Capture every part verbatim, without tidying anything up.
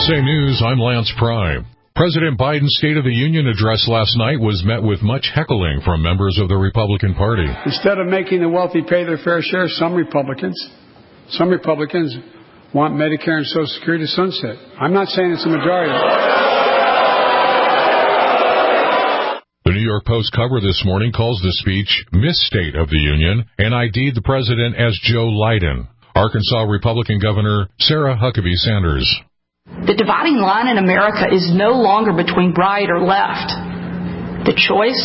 S A News, I'm Lance Pry. President Biden's State of the Union address last night was met with much heckling from members of the Republican Party. Instead of making the wealthy pay their fair share, some Republicans, some Republicans want Medicare and Social Security to sunset. I'm not saying it's a majority. The New York Post cover this morning calls the speech Miss State of the Union and I D'd the president as Joe Liden. Arkansas Republican Governor Sarah Huckabee Sanders. The dividing line in America is no longer between right or left. The choice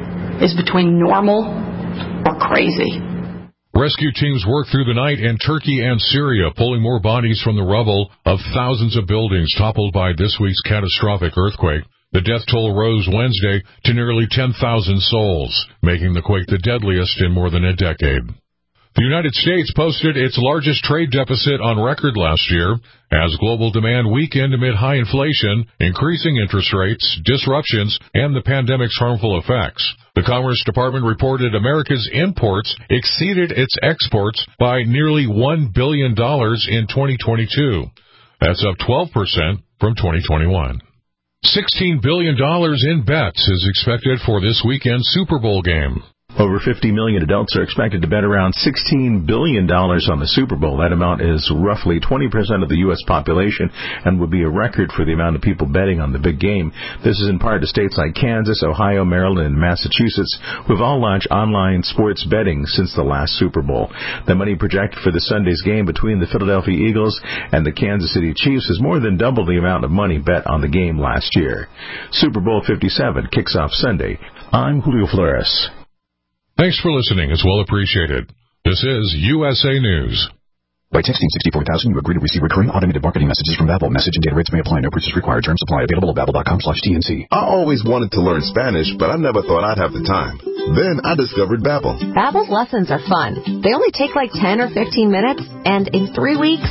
is between normal or crazy. Rescue teams worked through the night in Turkey and Syria, pulling more bodies from the rubble of thousands of buildings toppled by this week's catastrophic earthquake. The death toll rose Wednesday to nearly ten thousand souls, making the quake the deadliest in more than a decade. The United States posted its largest trade deficit on record last year as global demand weakened amid high inflation, increasing interest rates, disruptions, and the pandemic's harmful effects. The Commerce Department reported America's imports exceeded its exports by nearly one billion dollars in twenty twenty-two. That's up twelve percent from twenty twenty-one. sixteen billion dollars in bets is expected for this weekend's Super Bowl game. Over fifty million adults are expected to bet around sixteen billion dollars on the Super Bowl. That amount is roughly twenty percent of the U S population and would be a record for the amount of people betting on the big game. This is in part to states like Kansas, Ohio, Maryland, and Massachusetts, who have all launched online sports betting since the last Super Bowl. The money projected for the Sunday's game between the Philadelphia Eagles and the Kansas City Chiefs is more than double the amount of money bet on the game last year. Super Bowl fifty-seven kicks off Sunday. I'm Julio Flores. Thanks for listening. It's well appreciated. This is U S A News. By texting sixty-four thousand, you agree to receive recurring automated marketing messages from Babbel. Message and data rates may apply. No purchase required. Terms apply. Available at babbel dot com slash T N C. I always wanted to learn Spanish, but I never thought I'd have the time. Then I discovered Babbel. Babbel's lessons are fun. They only take like ten or fifteen minutes, and in three weeks,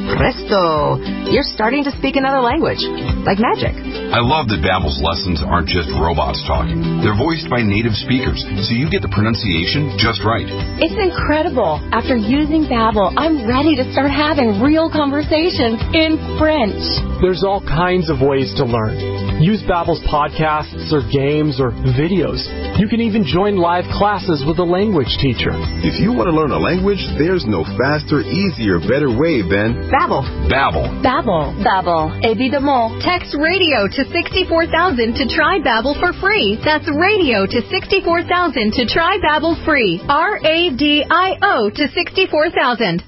presto, you're starting to speak another language, like magic. I love that Babbel's lessons aren't just robots talking. They're voiced by native speakers, so you get the pronunciation just right. It's incredible. After using Babbel, I'm ready to start having real conversations in French. There's all kinds of ways to learn. Use Babbel's podcasts or games or videos. You can even join live classes with a language teacher. If you want to learn a language, there's no faster, easier, better way than Babbel. Babbel. Babbel. Babbel. Évidemment. Text radio to sixty-four thousand to try Babbel for free. That's radio to sixty-four thousand to try Babbel free. R A D I O to sixty-four thousand.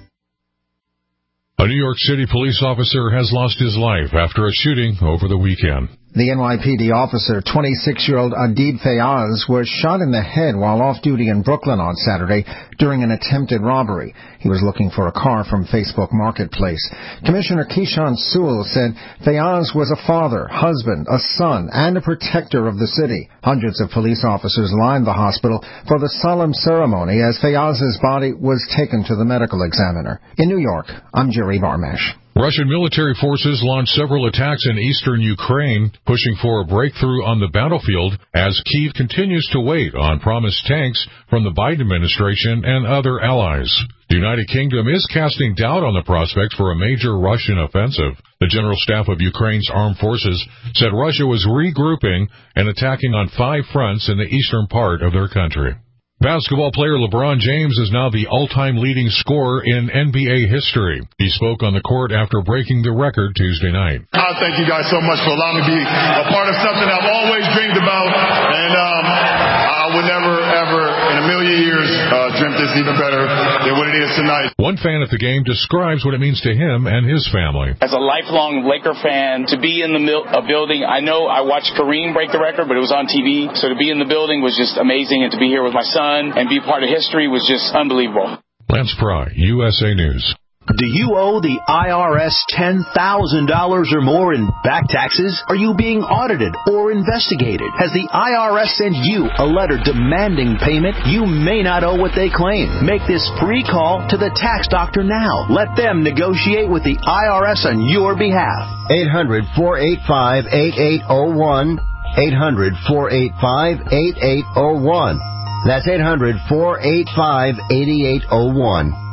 A New York City police officer has lost his life after a shooting over the weekend. The N Y P D officer, twenty-six-year-old Adib Fayaz, was shot in the head while off-duty in Brooklyn on Saturday during an attempted robbery. He was looking for a car from Facebook Marketplace. Commissioner Keyshawn Sewell said Fayaz was a father, husband, a son, and a protector of the city. Hundreds of police officers lined the hospital for the solemn ceremony as Fayaz's body was taken to the medical examiner. In New York, I'm Jerry Barmesh. Russian military forces launched several attacks in eastern Ukraine, pushing for a breakthrough on the battlefield as Kyiv continues to wait on promised tanks from the Biden administration and other allies. The United Kingdom is casting doubt on the prospects for a major Russian offensive. The General Staff of Ukraine's armed forces said Russia was regrouping and attacking on five fronts in the eastern part of their country. Basketball player LeBron James is now the all-time leading scorer in N B A history. He spoke on the court after breaking the record Tuesday night. I thank you guys so much for allowing me to be a part of something I've always dreamed about, and um, I would never, ever in a million years uh, dreamt this even better than what it is tonight. One fan at the game describes what it means to him and his family. As a lifelong Laker fan, to be in the mil- a building, I know I watched Kareem break the record, but it was on T V, so to be in the building was just amazing, and to be here with my son and be part of history was just unbelievable. Lance Pry, U S A News. Do you owe the I R S ten thousand dollars or more in back taxes? Are you being audited or investigated? Has the I R S sent you a letter demanding payment? You may not owe what they claim. Make this free call to the tax doctor now. Let them negotiate with the I R S on your behalf. eight hundred, four eight five, eight eight zero one. eight hundred, four eight five, eight eight zero one. That's eight hundred, four eight five, eight eight zero one.